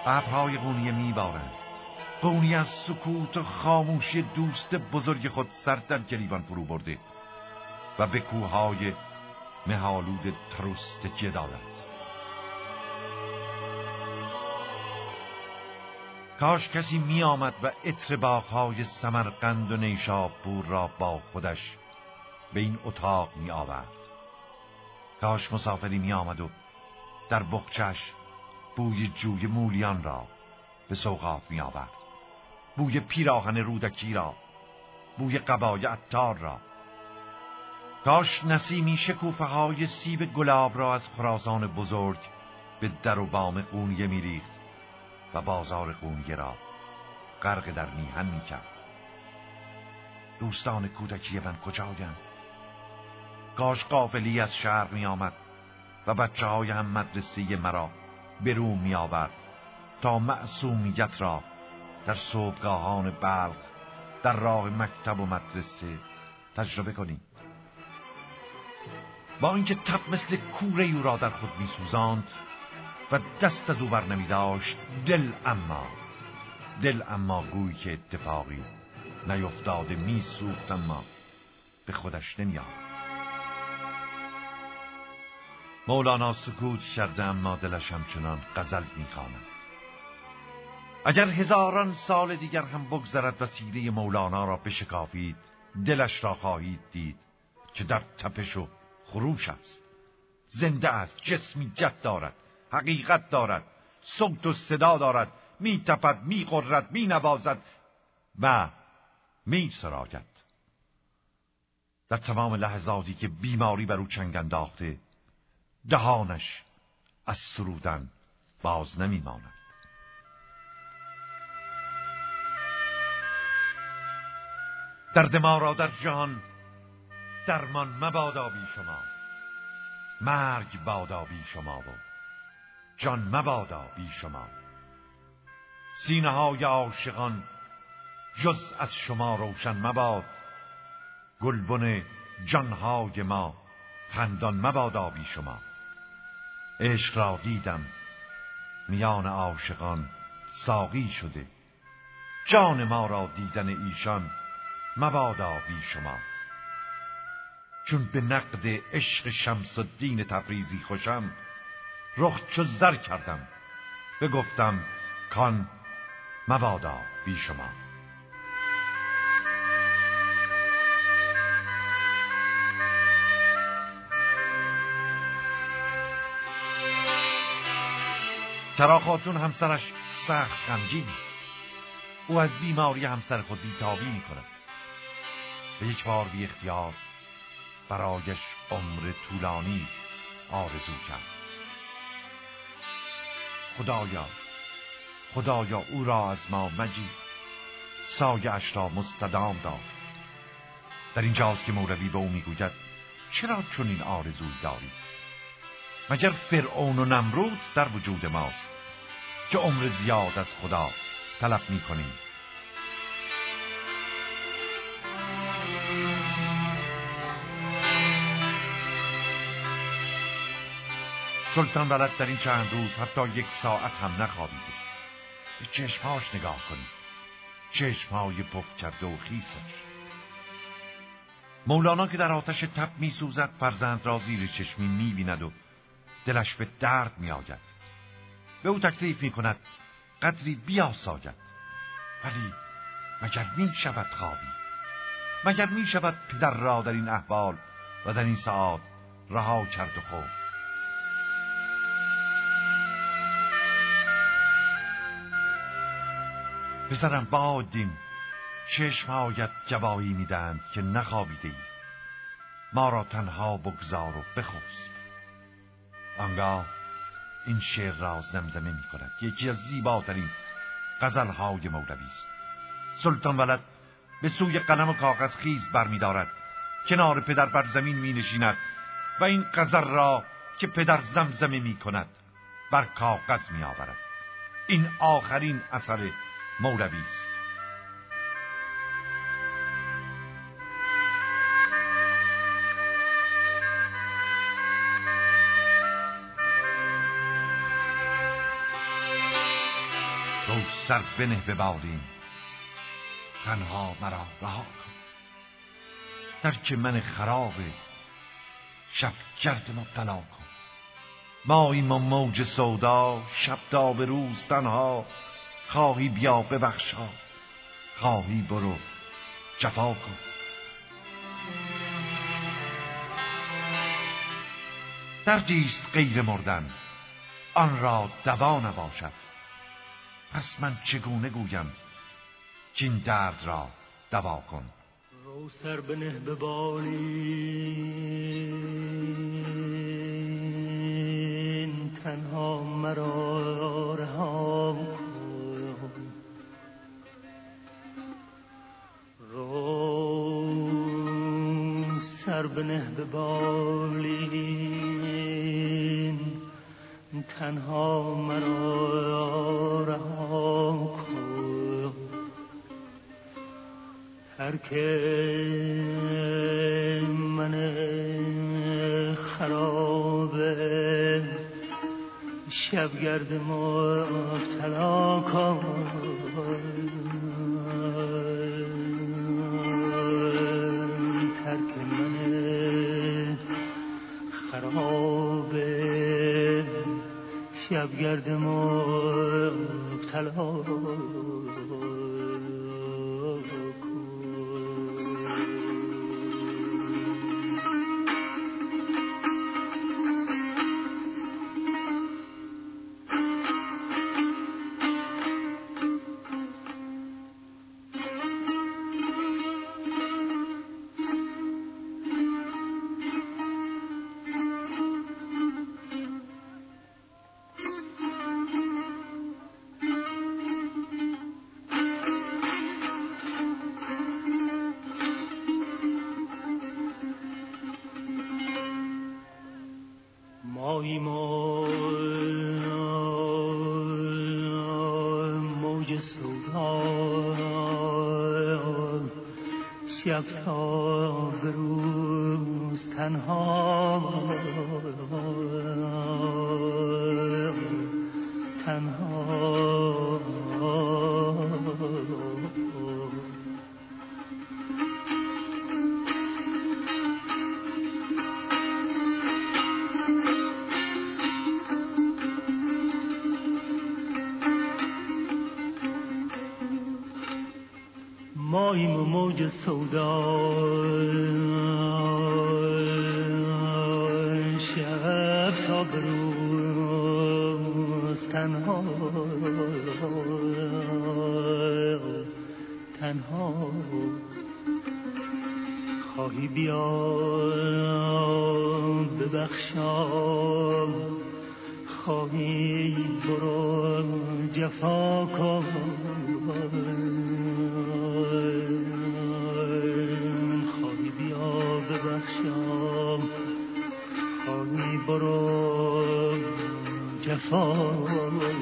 ابرهای قونیه میبارند. قونیه از سکوت و خاموشی دوست بزرگ خود سر در گریبان فرو برده و به کوههای مه‌آلود تروس تکیه داده است. کاش کسی می آمد و عطر باغ‌های سمرقند و نیشابور را با خودش به این اتاق می آورد. کاش مسافری می آمد و در بغچش بوی جوی مولیان را به سوغات می آورد، بوی پیراهن رودکی را، بوی قبای عطار را. کاش نسیمی شکوفه های سیب گلاب را از خراسان بزرگ به در و بام قونیه می ریخت و بازار قونیه را غرق در میهن می کرد. دوستان کودکی من کجایند؟ کاش قافلی از شهر می آمد و بچه های هم مدرسه مرا به روم می آورد تا معصومیت را در صبحگاهان بلخ در راه مکتب و مدرسه تجربه کنیم. با اینکه تب مثل کوره او را در خود می سوزاند و دست از او بر نمی داشت، دل اما گویی که اتفاقی نیفتاده می سوخت، اما به خودش نمی آمد. مولانا سکوت کرده اما دلش همچنان غزل می خواند. اگر هزاران سال دیگر هم بگذرد و سیره مولانا را بشکافید، دلش را خواهید دید که در تپش و خروش است. زنده است، جسمیت دارد، حقیقت دارد، صوت و صدا دارد، می تپد، می غرد، می نوازد و می سراید. در تمام لحظاتی که بیماری بر او چنگ انداخته، دهانش از سرودن باز نمی ماند. درد ما را در جهان درمان مبادا بی شما، مرگ بادا بی شما و جان مبادا بی شما. سینه های عاشقان جز از شما روشن مباد، گلبن جانهای ما خندان مبادا بی شما. عشق را دیدم میان عاشقان ساقی شده، جان ما را دیدن ایشان مبادا بی شما. چون به نقد عشق شمس الدین تبریزی خوشم، رخ چو زر کردم بگفتم کان مبادا بی شما. کرا خاتون همسرش سخت غمگین است. او از بیماری همسر خود بی‌تابی می‌کند. به یک بار بی اختیار برایش عمر طولانی آرزو کرد. خدایا او را از ما مگیر، سایه اش را مستدام دار. در اینجاست که مولوی به او میگوید چرا چنین آرزویی داری؟ مگر فرعون و نمرود در وجود ماست که عمر زیاد از خدا طلب میکنیم؟ سلطان ولد در این چند روز حتی 1 ساعت هم نخوابیده. به چشمهاش نگاه کنید، چشمهای پف کرده و خیسش. مولانا که در آتش تب می سوزد، فرزند را زیر چشمی می بیند و دلش به درد می آید. به او تکلیف می کند قدری بیاساید. ولی مگر می شود خوابی؟ مگر می شود پدر را در این احوال و در این ساعت رها کرد و خوب؟ پسرم بادیم چشمهایت گواهی میدند که نخوابیده ای. ما را تنها بگذار و بخسب. آنگاه این شعر را زمزمه می کند. یکی از زیباترین غزلهای مولوی است. سلطان ولد به سوی قلم و کاغذ خیز برمی دارد. کنار پدر بر زمین می نشیند و این غزل را که پدر زمزمه می کند بر کاغذ می آورد. این آخرین اثر مولوی است. سر بنه به بالین، تنها مرا رها کن. ترک من خراب شب گرد مبتلا کن. ماییم و موج سودا، شب تا به روز تنها. خواهی بیا ببخشا، خواهی برو جفا کن. دردیست غیر مردن، آن را دوا نباشد. پس من چگونه گویم که این درد را دوا کن. رو سر بنه به بالین، تنها مرا رها کن. رو سر بنه به بالین، تنها مرا رها کن. ترک من خراب شبگرد مبتلا کن. ترک من خراب شبگرد مبتلا شب تا به روز تنها ماییم و موج سودا، شب تا به روز تنها خواهی بیا ببخشا، خواهی برو جفا کن. خواهی بیا ببخشا، خواهی برو جفا کن.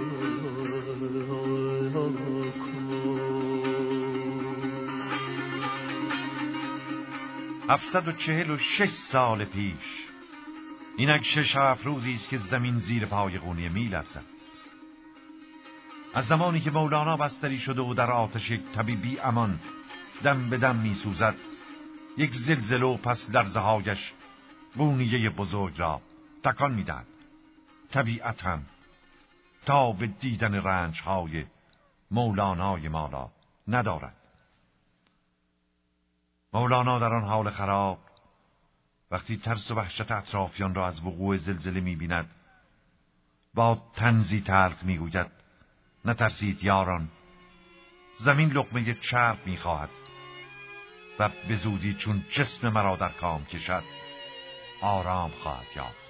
746 سال پیش، اینک 6 روزی است که زمین زیر پای قونیه می‌لرزد. از زمانی که مولانا بستری شده و در آتش یک طبیبی امان دم به دم می‌سوزد، یک زلزله و پس لرزه‌هایش قونیه بزرگ را تکان می‌دهد. طبیعتاً تا به دیدن رنج‌های مولانای ما را ندارد. مولانا در آن حال خراب، وقتی ترس و وحشت اطرافیان را از وقوع زلزله می‌بیند، با طنزی تلخ می‌گوید: نترسید یاران، زمین لقمه چرب می‌خواهد و به زودی چون جسم مرا در کام کشد آرام خواهد یافت.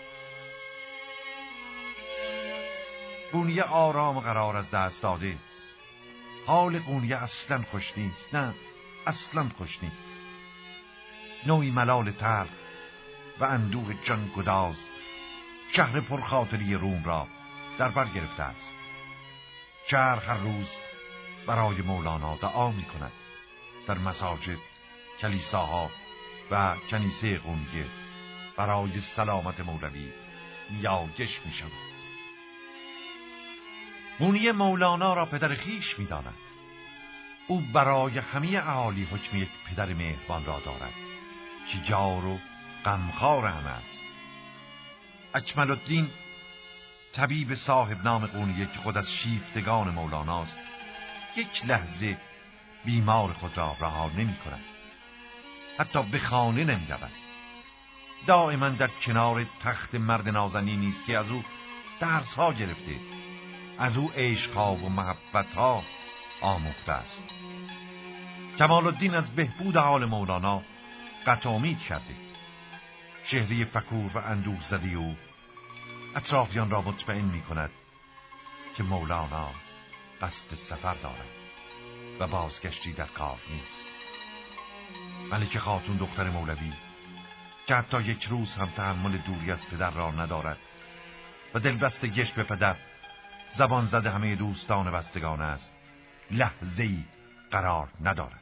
قونیه آرام قرار از دست داده. حال قونیه اصلاً خوش نیست، نه اصلاً خوش نیست. نوعی ملال تلخ و اندوه جان گداز شهر پرخاطری روم را در بر گرفته است. شهر هر روز برای مولانا دعا می کند. در مساجد، کلیساها و کنیسه قونیه برای سلامت مولوی نیایش می شود. قونیه مولانا را پدر خیش می‌داند. او برای همه اهالی حکم یک پدر مهربان را دارد که جار و غمخوار هم است. اکمل الدین طبیب صاحب نام قونیه که خود از شیفتگان مولاناست، یک لحظه بیمار خود را رها نمی کند. حتی به خانه نمی رود. دائما در کنار تخت مرد نازنینی است که از او درس ها گرفته، از او عشق ها و محبت ها آموخته است. کمال الدین از بهبود حال مولانا قطع امید کرده. چهره فکور و اندوه زده او اطرافیان را مطمئن می کند که مولانا قصد سفر دارد و بازگشتی در کار نیست. ملکه خاتون دختر مولوی که حتی یک روز هم تحمل دوری از پدر را ندارد و دلبستگیش به پدر زبان زده همه دوستان بستگان است، لحظه‌ای قرار ندارد.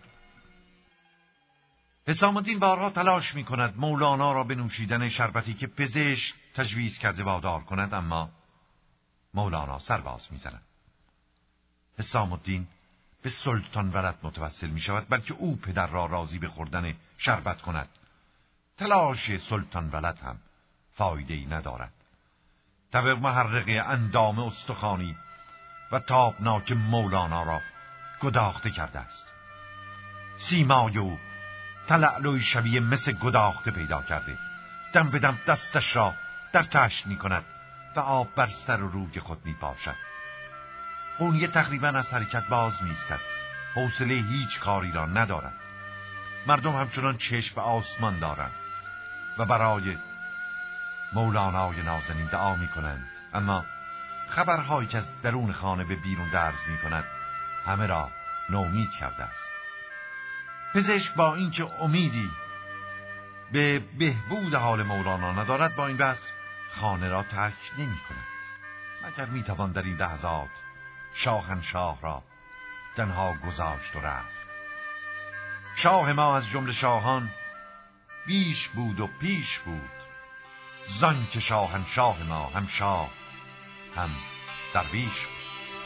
حسام الدین بارها تلاش می کند مولانا را به نوشیدن شربتی که پزشک تجویز کرده وادار کند، اما مولانا سرباز می زند. حسام الدین به سلطان ولد متوسل می شود بلکه او پدر را راضی به خوردن شربت کند. تلاش سلطان ولد هم فایده‌ای ندارد. تب محرقه اندام استخوانی و تابناک مولانا را گداخته کرده است. سیمای او تلألوی شبیه مثل گداخته پیدا کرده. دم به دم دستش را در تشت می کند و آب بر سر و روی خود می پاشد. قونیه تقریبا از حرکت باز می ایستد. حوصله هیچ کاری را ندارد. مردم همچنان چشم به آسمان دارند و برای مولانای نازنین دعا می کنند، اما خبرهایی که از درون خانه به بیرون درز می کند همه را نومید کرده است. پزشک با اینکه امیدی به بهبود حال مولانا ندارد، با این بحث خانه را ترک نمی کند. مگر می توان در این لحظات شاهنشاه را تنها گذاشت و رفت؟ شاه ما از جمله شاهان بیش بود و پیش بود، زان که شاهنشاه ما هم شاه هم درویش بود.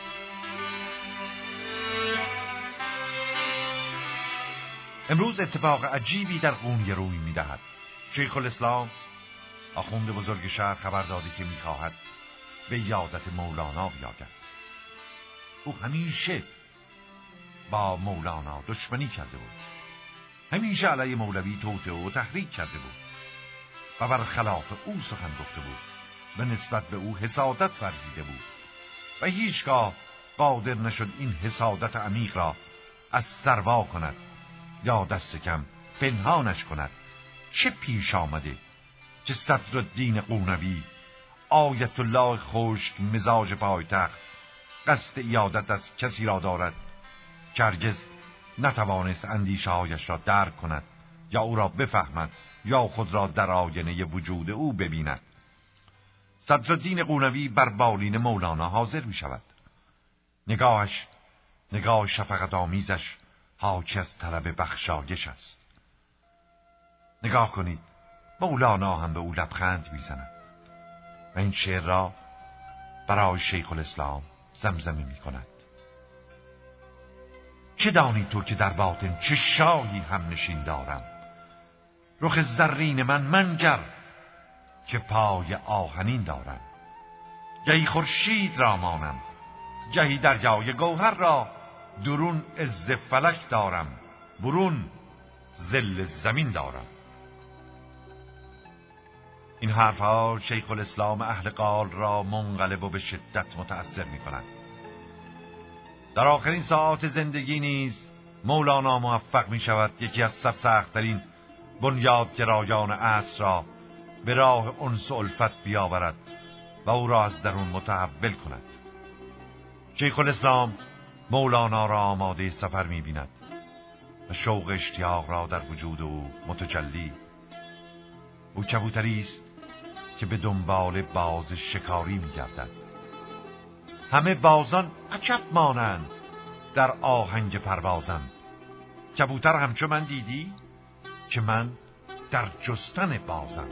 امروز اتفاق عجیبی در قونیه روی می‌دهد. شیخ الاسلام آخوند بزرگ شهر خبر داده که می‌خواهد به یادت مولانا بیاید. او همیشه با مولانا دشمنی کرده بود، همیشه علیه مولوی توطئه و تحریک کرده بود و برخلاف او سخن گفته بود و نسبت به او حسادت ورزیده بود و هیچگاه قادر نشد این حسادت عمیق را از سر وا کند یا دست کم پنهانش کند. چه پیش آمده که صدرالدین قونوی آیت الله خشک مزاج پایتخت قصد ایادت از کسی را دارد که هرگز نتوانست اندیشه هایش را درک کند یا او را بفهمد یا خود را در آینه وجود او ببیند. صدرالدین قونوی بر بالین مولانا حاضر می شود. نگاهش نگاه شفقت آمیزش حاکی از طلب بخشایش است. نگاه کنید، مولانا هم به او لبخند می زند و این شعر را برای شیخ الاسلام زمزمه می کند. چه دانی تو که در باطن چه شاهی هم نشین دارم، رخ زرین من منگر که پای آهنین دارم. گهی خورشید را مانم، گهی دریای گوهر را، درون عز فلک دارم، برون ذل زمین دارم. این حرفها شیخ الاسلام اهل قال را منقلب و به شدت متأثر می کند. در آخرین ساعات زندگی نیز مولانا موفق می شود یکی از سرسخت‌ترین بنیادگرایان عصر را به راه انس و الفت بیاورد و او را از درون متحول کند. شیخ الاسلام مولانا را آماده سفر می بیند و شوق اشتیاق را در وجود او متجلی. او کبوتری است که به دنبال باز شکاری می گردد. همه بازان عجب مانند در آهنگ پروازم. کبوتر همچو من دیدی که من در جستن بازم.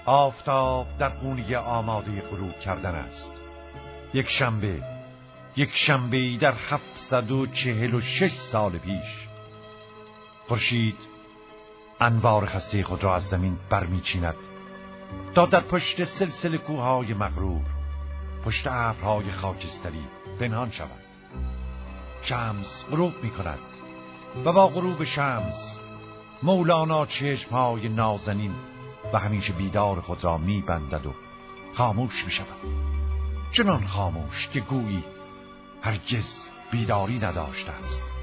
آفتاب در گونه آماده غروب کردن است. یک شنبه در 746 سال پیش خورشید انوار خسته خود را از زمین برمیچیند تا در پشت سلسله کوههای مغرور، پشت ابرهای خاکستری پنهان شود. شمس غروب می کند و با غروب شمس مولانا چشمهای نازنین و همیشه بیدار خود را می بندد و خاموش می شود. چنان خاموش که گویی هرگز بیداری نداشته است.